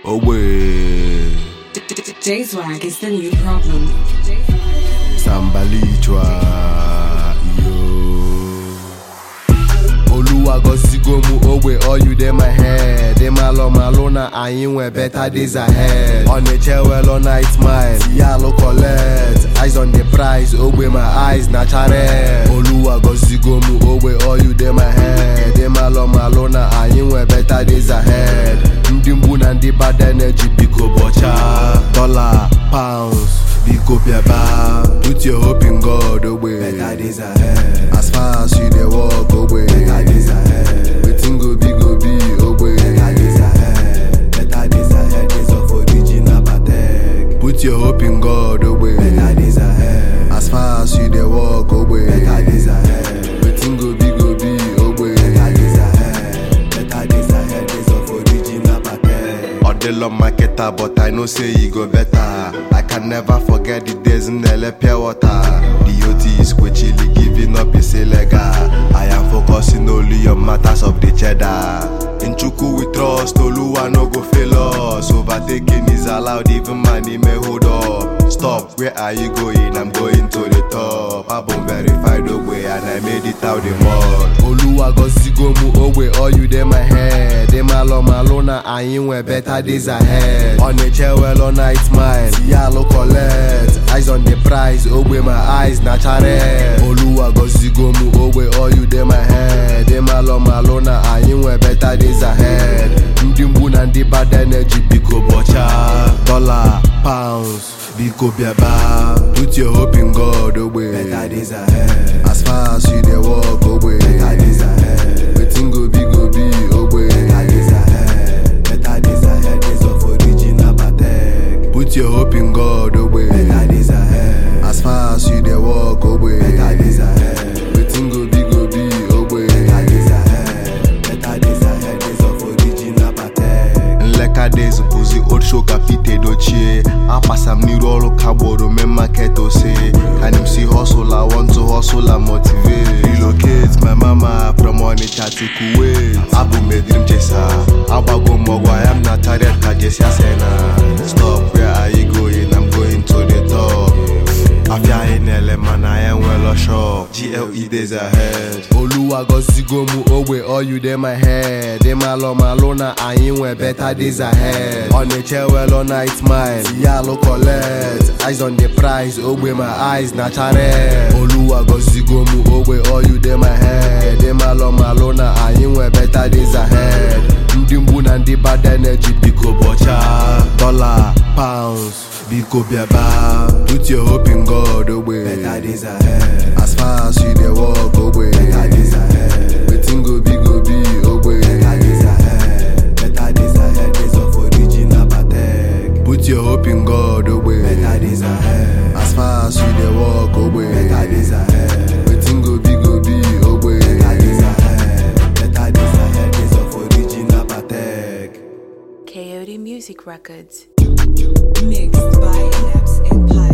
Away. J-Swag is the new problem. Sambalichwa, yo. Oluwa gozigomu owe, all you dey my head. Dey malona, I ain't better days ahead. On the chair, well on night smile. Yalo collect, eyes on the prize. Owe my eyes, natural. Oluwa gozigomu owe, all you dey my head. Dey malona, I ain't better days ahead. Ndimbu na ndi bad energy, biko bocha. Dollar, pounds. Biko piaba, put your hope in God, away. Better days ahead. As far as you dey walk, away. Better days ahead. Waiting go be, away. Better days ahead. Better days ahead. Days of original Patek. Put your hope in God, away. Better days ahead. As far as you dey walk, away. Better days ahead. Waiting go be, away. Better days ahead. Better days ahead. Days of original Patek. Odelo marketer, but I know say you go better. I can never forget the days in LA pure water. The OT is quickly giving up is illegal. I am focusing only on matters of the cheddar. In Chuku we trust, Oluwa no go fail us. Overtaking is allowed, even money may hold up. Stop, where are you going? I'm going to the top. I've been verified away and I made it out the mud. Oluwa gozigomu owe, all you dey my head. Dey malona, I ain't better days ahead. On the chair, well on night smile. Yalo collect, eyes on the prize. Owe my eyes, natural. Oluwa gozigomu owe, all you dey my head. Dey malona, I ain't better days ahead. Ndimbu na ndi bad energy, biko bocha. Dollar, pounds. Biko biaba, put your hope in God, away. Better days ahead. As far as you dey walk, away. Better days ahead. Waiting go be, away. Better days ahead. Better days ahead. Days of original Patek. Put your hope in God, away. Better days ahead. As far as you dey walk, away. Better days ahead. Waiting go be, away. Better days ahead. Better days ahead. Days of original Patek. Nleka days puzi old show kapite dochie. Apasam ni rolo kaboro me market ose. Can him see hustle, I want to hustle and motivate. Relocate my mama from Onitsha to Kuwait. Abu me dream chesa. Abago mogwa, I am not tired kajesia sena. Stop, where are you going? I'm going to the top. Afia in man, I am well assured. GLE days ahead. Oluwa gozigomu owe, all you dey my head. Dey malona, I ain't better days ahead. On the chair, well on night smile. Yalo collect, eyes on the prize. Owe my eyes, natural. Oluwa gozigomu owe, all you dey my head. Dey malona, I ain't better days ahead. Ndimbu na ndi bad energy, biko bocha. Dollar, pounds. Biko biaba, put your hope in God, away. Better days ahead. As far as you dey walk, away. Better days ahead. Waiting go be, away. Better days ahead. Better days ahead. Days of original Patek. Put your hope in God, away. Better days ahead. As far as you dey walk, away. Better days ahead. Waiting go be, away. Better days ahead. Better days ahead. Days of original Patek. Coyote Music Records. Mixed by Naps and Pie.